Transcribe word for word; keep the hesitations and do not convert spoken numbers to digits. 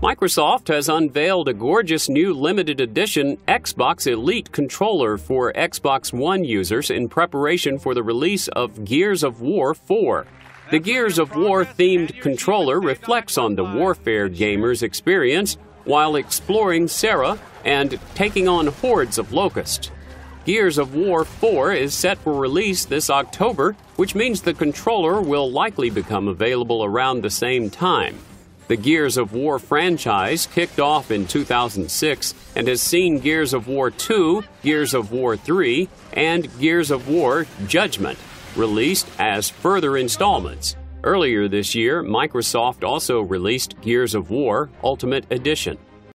Microsoft has unveiled a gorgeous new limited edition Xbox Elite controller for Xbox One users in preparation for the release of Gears of War four. The Gears of War themed controller reflects on the Warfare gamer's experience while exploring Serra and taking on hordes of locusts. Gears of War four is set for release this October, which means the controller will likely become available around the same time. The Gears of War franchise kicked off in two thousand six and has seen Gears of War two, Gears of War three, and Gears of War Judgment released as further installments. Earlier this year, Microsoft also released Gears of War Ultimate Edition.